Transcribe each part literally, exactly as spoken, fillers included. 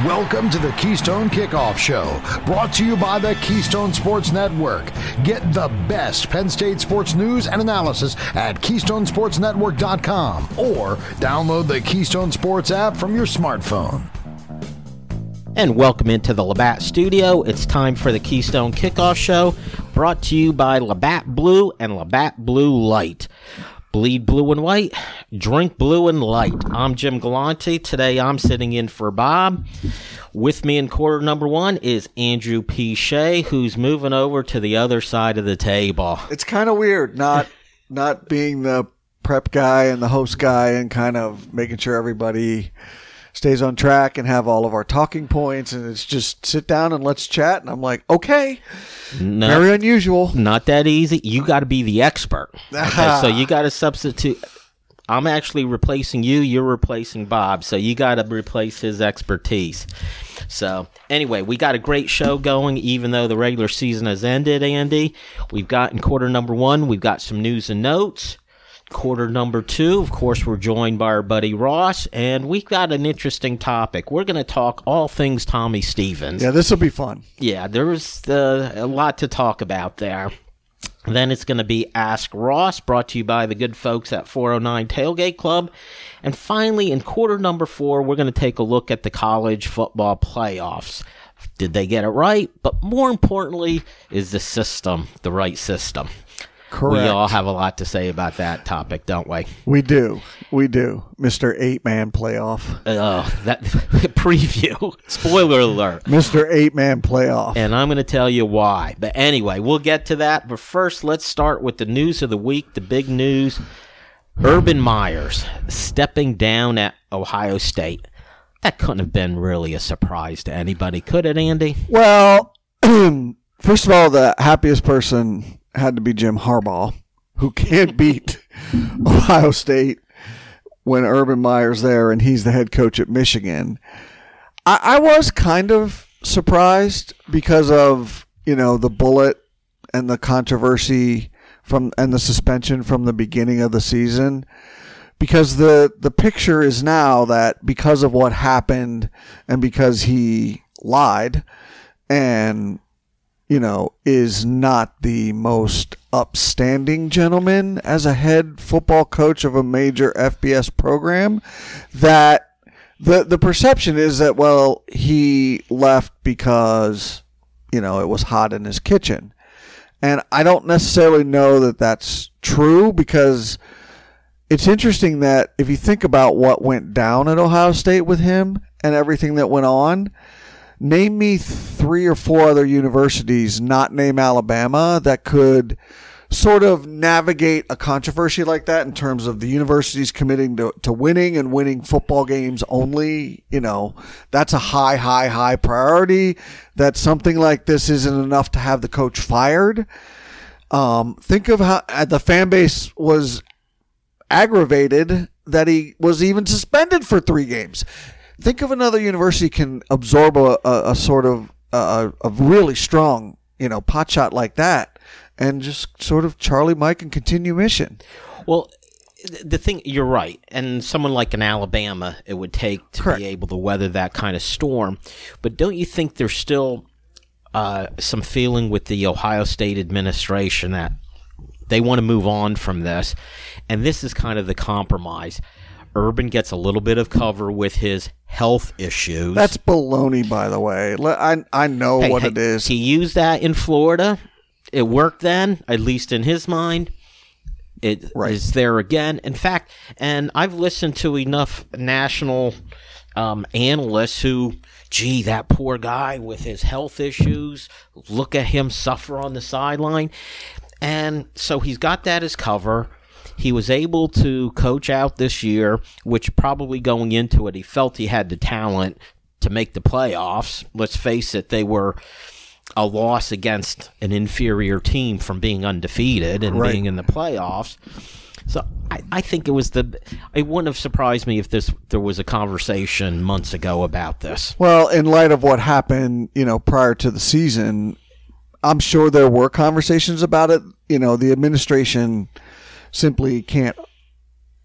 Welcome to the Keystone Kickoff Show, brought to you by the Keystone Sports Network. Get the best Penn State sports news and analysis at keystone sports network dot com or download the Keystone Sports app from your smartphone. And welcome into the Labatt Studio. It's time for the Keystone Kickoff Show, brought to you by Labatt Blue and Labatt Blue Light. Bleed blue and white, drink blue and light. I'm Jim Galante. Today I'm sitting in for Bob. With me in quarter number one is Andrew P. Shea, who's moving over to the other side of the table. It's kind of weird not not being the prep guy and the host guy and kind of making sure everybody stays on track and have all of our talking points, and it's just sit down and let's chat. And I'm like, okay, no, very unusual. Not that easy. You got to be the expert. Okay, so you got to substitute. I'm actually replacing you. You're replacing Bob. So you got to replace his expertise. So anyway, we got a great show going, even though the regular season has ended, Andy. We've got in quarter number one, we've got some news and notes. Quarter number two, of course, we're joined by our buddy Ross, and we've got an interesting topic. We're going to talk all things Tommy Stevens. Yeah, this will be fun. Yeah, there's uh, a lot to talk about there. Then it's going to be Ask Ross, brought to you by the good folks at four oh nine Tailgate Club. And finally, in quarter number four, we're going to take a look at the college football playoffs. Did they get it right? But more importantly, is the system the right system? Correct. We all have a lot to say about that topic, don't we? We do. We do. Mister Eight-Man Playoff. Oh, that preview. Spoiler alert. Mister Eight-Man Playoff. And I'm going to tell you why. But anyway, we'll get to that. But first, let's start with the news of the week, the big news. Urban Myers stepping down at Ohio State. That couldn't have been really a surprise to anybody, could it, Andy? Well, first of all, the happiest person had to be Jim Harbaugh, who can't beat Ohio State when Urban Meyer's there and he's the head coach at Michigan. I, I was kind of surprised because of, you know, the bullet and the controversy from and the suspension from the beginning of the season, because the, the picture is now that because of what happened and because he lied and you know, is not the most upstanding gentleman as a head football coach of a major F B S program, that the the perception is that, well, he left because, you know, it was hot in his kitchen. And I don't necessarily know that that's true, because it's interesting that if you think about what went down at Ohio State with him and everything that went on, name me three or four other universities, not name Alabama, that could sort of navigate a controversy like that in terms of the universities committing to, to winning and winning football games only. You know, that's a high, high, high priority. That something like this isn't enough to have the coach fired. Um, think of how the fan base was aggravated that he was even suspended for three games. Think of another university can absorb a, a, a sort of a, a really strong, you know, pot shot like that, and just sort of Charlie Mike and continue mission. Well, the thing, you're right, and someone like an Alabama, it would take to Correct. Be able to weather that kind of storm. But don't you think there's still uh, some feeling with the Ohio State administration that they want to move on from this, and this is kind of the compromise? Urban gets a little bit of cover with his health issues. That's baloney, by the way. I I know hey, what hey, it is. He used that in Florida. It worked then, at least in his mind. It right. is there again. In fact, and I've listened to enough national um, analysts who, gee, that poor guy with his health issues, look at him suffer on the sideline. And so he's got that as cover. He was able to coach out this year, which probably going into it, he felt he had the talent to make the playoffs. Let's face it, they were a loss against an inferior team from being undefeated and right. being in the playoffs. So I, I think it was the. It wouldn't have surprised me if this there was a conversation months ago about this. Well, in light of what happened, you know, prior to the season, I'm sure there were conversations about it. You know, the administration simply can't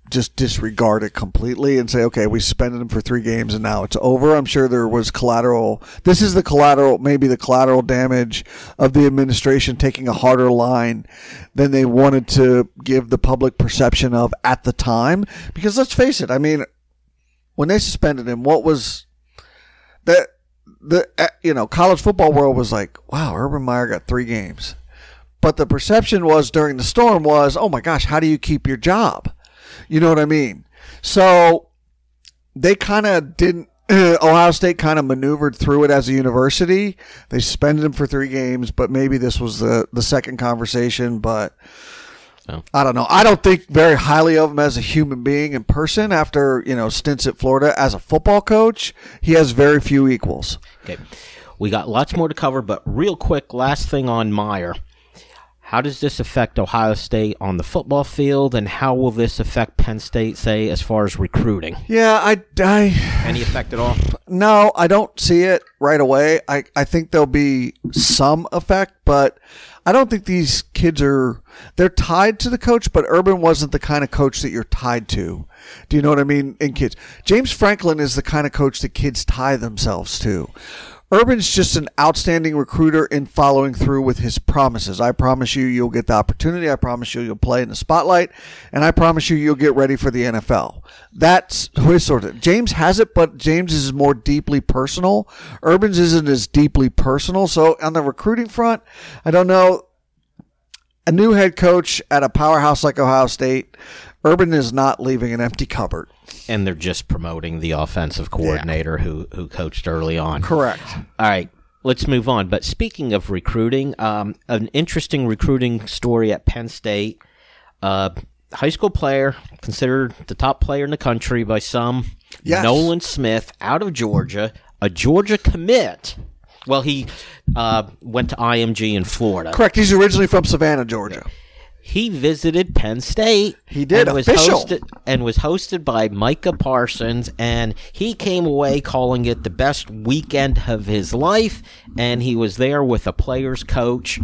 just disregard it completely and say, okay, we suspended him for three games and now it's over. I'm sure there was collateral. This is the collateral, maybe the collateral damage of the administration taking a harder line than they wanted to give the public perception of at the time. Because let's face it, I mean, when they suspended him, what was the, the you know, college football world was like, wow, Urban Meyer got three games. But the perception was during the storm was, oh my gosh, how do you keep your job? You know what I mean? So they kind of didn't, Ohio State kind of maneuvered through it as a university. They suspended him for three games, but maybe this was the, the second conversation. But oh. I don't know. I don't think very highly of him as a human being in person after, you know, stints at Florida. As a football coach, he has very few equals. Okay. We got lots more to cover, but real quick, last thing on Meyer. How does this affect Ohio State on the football field, and how will this affect Penn State, say, as far as recruiting? Yeah, I, I Any effect at all? No, I don't see it right away. I, I think there'll be some effect, but I don't think these kids are – they're tied to the coach, but Urban wasn't the kind of coach that you're tied to. Do you know what I mean? In kids. James Franklin is the kind of coach that kids tie themselves to. Urban's just an outstanding recruiter in following through with his promises. I promise you you'll get the opportunity. I promise you you'll play in the spotlight. And I promise you you'll get ready for the N F L. That's his sort of. James has it, but James is more deeply personal. Urban's isn't as deeply personal. So on the recruiting front, I don't know. A new head coach at a powerhouse like Ohio State, Urban is not leaving an empty cupboard. And they're just promoting the offensive coordinator yeah. who, who coached early on. Correct. All right, let's move on. But speaking of recruiting, um, an interesting recruiting story at Penn State. Uh, high school player, considered the top player in the country by some, yes. Nolan Smith, out of Georgia, a Georgia commit. Well, he uh, went to I M G in Florida. Correct. He's originally from Savannah, Georgia. Yeah. He visited Penn State. He did, and was official. Hosted, and was hosted by Micah Parsons, and he came away calling it the best weekend of his life, and he was there with a player's coach.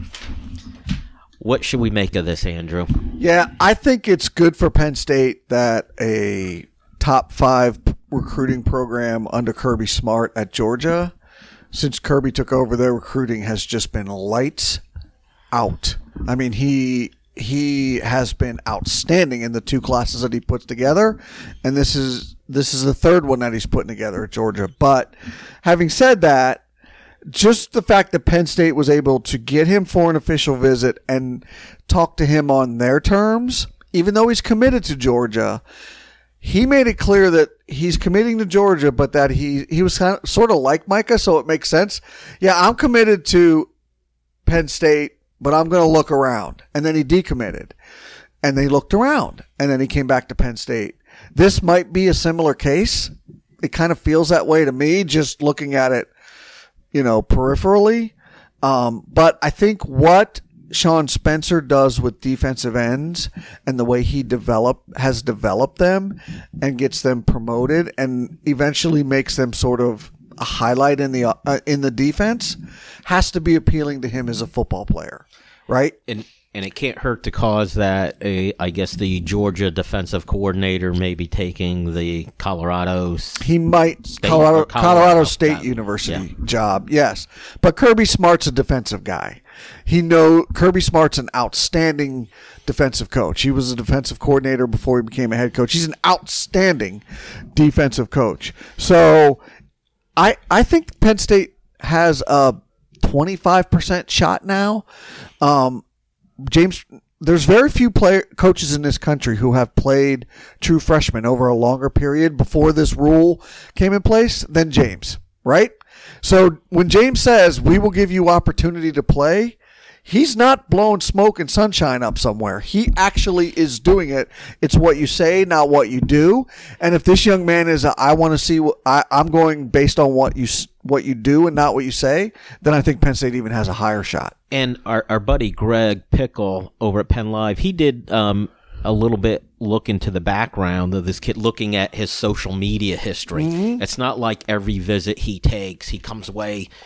What should we make of this, Andrew? Yeah, I think it's good for Penn State that a top five recruiting program under Kirby Smart at Georgia, since Kirby took over, their recruiting has just been lights out. I mean, he... He has been outstanding in the two classes that he puts together, and this is this is the third one that he's putting together at Georgia. But having said that, just the fact that Penn State was able to get him for an official visit and talk to him on their terms, even though he's committed to Georgia, he made it clear that he's committing to Georgia, but that he, he was kind of, sort of like Micah, so it makes sense. Yeah, I'm committed to Penn State, but I'm going to look around. And then he decommitted. And they looked around. And then he came back to Penn State. This might be a similar case. It kind of feels that way to me, just looking at it, you know, peripherally. Um, but I think what Sean Spencer does with defensive ends and the way he develop has developed them and gets them promoted and eventually makes them sort of a highlight in the uh, in the defense has to be appealing to him as a football player, right? And and it can't hurt to cause that. A, I guess the Georgia defensive coordinator may be taking the Colorado. He might State, Colorado, Colorado, Colorado State job. University yeah. job, yes. But Kirby Smart's a defensive guy. He know Kirby Smart's an outstanding defensive coach. He was a defensive coordinator before he became a head coach. He's an outstanding defensive coach. So I I think Penn State has a twenty-five percent shot now. Um, James, there's very few player coaches in this country who have played true freshmen over a longer period before this rule came in place than James, right? So when James says we will give you opportunity to play, he's not blowing smoke and sunshine up somewhere. He actually is doing it. It's what you say, not what you do. And if this young man is, a, I want to see what I, I'm going based on what you what you do and not what you say, then I think Penn State even has a higher shot. And our our buddy Greg Pickle over at Penn Live, he did um, a little bit look into the background of this kid, looking at his social media history. Mm-hmm. It's not like every visit he takes, he comes away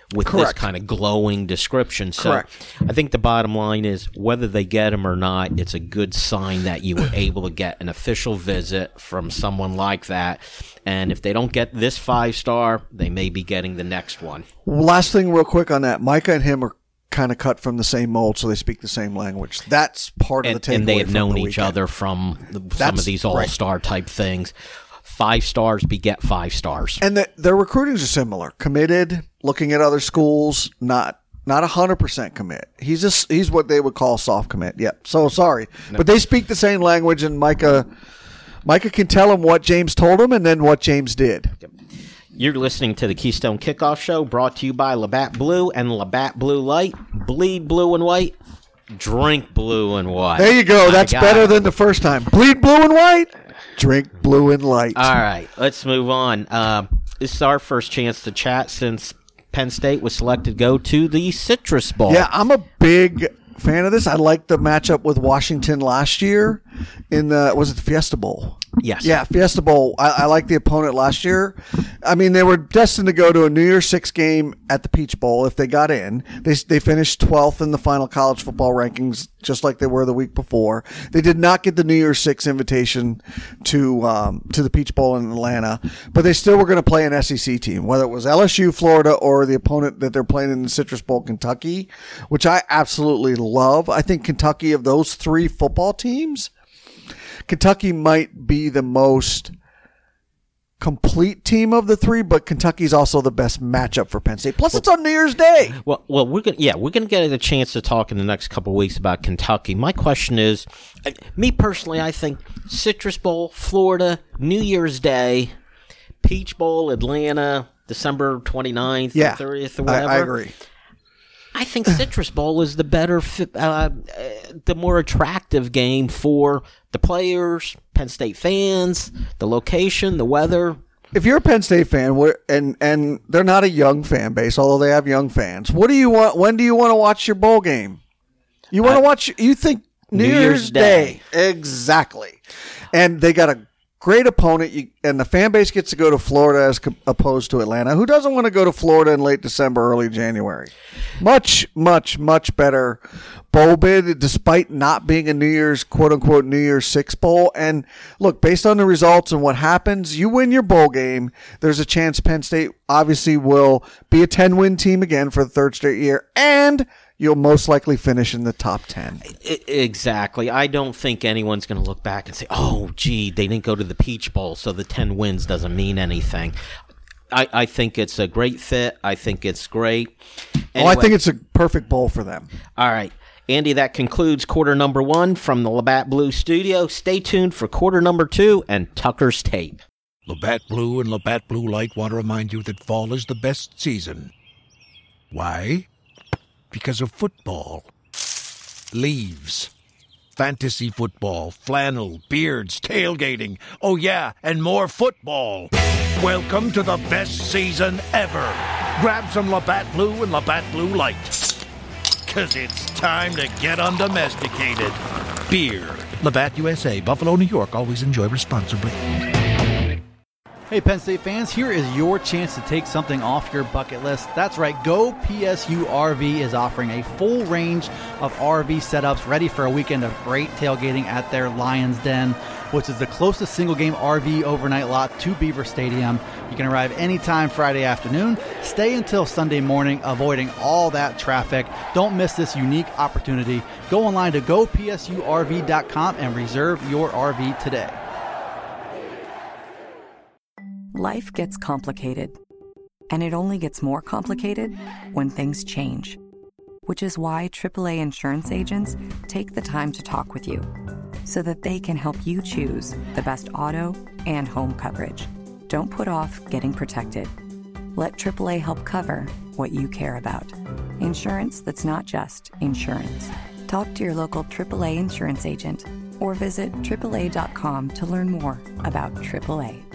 with Correct. this kind of glowing description. So Correct. I think the bottom line is whether they get him or not, it's a good sign that you were able to get an official visit from someone like that. And if they don't get this five-star, they may be getting the next one. Last thing real quick on that. Micah and him are kind of cut from the same mold, so they speak the same language. That's part of and, the takeaway. And they have from known the each weekend. other from the, some That's of these all-star right. type things. Five stars beget five stars. And the, their recruitings are similar. Committed, looking at other schools, not not one hundred percent commit. He's just, he's what they would call soft commit. Yep. So sorry. No. But they speak the same language, and Micah Micah can tell him what James told him and then what James did. Yep. You're listening to the Keystone Kickoff Show, brought to you by Labatt Blue and Labatt Blue Light. Bleed blue and white. Drink blue and white. There you go. That's better it. than the first time. Bleed blue and white. Drink blue and light. All right, let's move on. Uh, this is our first chance to chat since Penn State was selected to go to the Citrus Bowl. Yeah, I'm a big fan of this. I liked the matchup with Washington last year in the, was it the Fiesta Bowl? Yes. Yeah, Fiesta Bowl. I, I liked the opponent last year. I mean, they were destined to go to a New Year's Six game at the Peach Bowl if they got in. They they finished twelfth in the final college football rankings, just like they were the week before. They did not get the New Year's Six invitation to um, to the Peach Bowl in Atlanta, but they still were going to play an S E C team, whether it was L S U, Florida, or the opponent that they're playing in the Citrus Bowl, Kentucky, which I absolutely love. I think Kentucky, of those three football teams, Kentucky might be the most complete team of the three, but Kentucky's also the best matchup for Penn State. Plus, it's on New Year's Day. Well, well, we're gonna yeah, we're gonna get a chance to talk in the next couple of weeks about Kentucky. My question is, me personally, I think Citrus Bowl, Florida, New Year's Day, Peach Bowl, Atlanta, December twenty-ninth, yeah, thirtieth, or whatever. I, I agree. I think Citrus Bowl is the better, uh, the more attractive game for the players, Penn State fans, the location, the weather. If you're a Penn State fan, and and they're not a young fan base, although they have young fans, what do you want? When do you want to watch your bowl game? You want to watch? You think New, New Year's, Year's Day. Day? Exactly. And they got a great opponent, you, and the fan base gets to go to Florida as co- opposed to Atlanta. Who doesn't want to go to Florida in late December, early January? Much, much, much better bowl bid, despite not being a New Year's, quote-unquote, New Year's Six bowl. And look, based on the results and what happens, you win your bowl game, there's a chance Penn State obviously will be a ten-win team again for the third straight year, and you'll most likely finish in the top ten. Exactly. I don't think anyone's going to look back and say, oh, gee, they didn't go to the Peach Bowl, so the ten wins doesn't mean anything. I, I think it's a great fit. I think it's great. Anyway, oh, I think it's a perfect bowl for them. All right. Andy, that concludes quarter number one from the Labatt Blue studio. Stay tuned for quarter number two and Tucker's Tape. Labatt Blue and Labatt Blue Light want to remind you that fall is the best season. Why? Because of football. Leaves. Fantasy football, flannel, beards, tailgating. Oh yeah, and more football. Welcome to the best season ever. Grab some Labatt Blue and Labatt Blue Light. Cause it's time to get undomesticated. Beer. Labatt U S A, Buffalo, New York. Always enjoy responsibly. Hey Penn State fans, here is your chance to take something off your bucket list. That's right, Go P S U R V is offering a full range of R V setups ready for a weekend of great tailgating at their Lions Den, which is the closest single-game R V overnight lot to Beaver Stadium. You can arrive anytime Friday afternoon, stay until Sunday morning, avoiding all that traffic. Don't miss this unique opportunity. Go online to go P S U R V dot com and reserve your R V today. Life gets complicated, and it only gets more complicated when things change, which is why triple A insurance agents take the time to talk with you so that they can help you choose the best auto and home coverage. Don't put off getting protected. Let triple A help cover what you care about. Insurance that's not just insurance. Talk to your local triple A insurance agent or visit triple A dot com to learn more about triple A.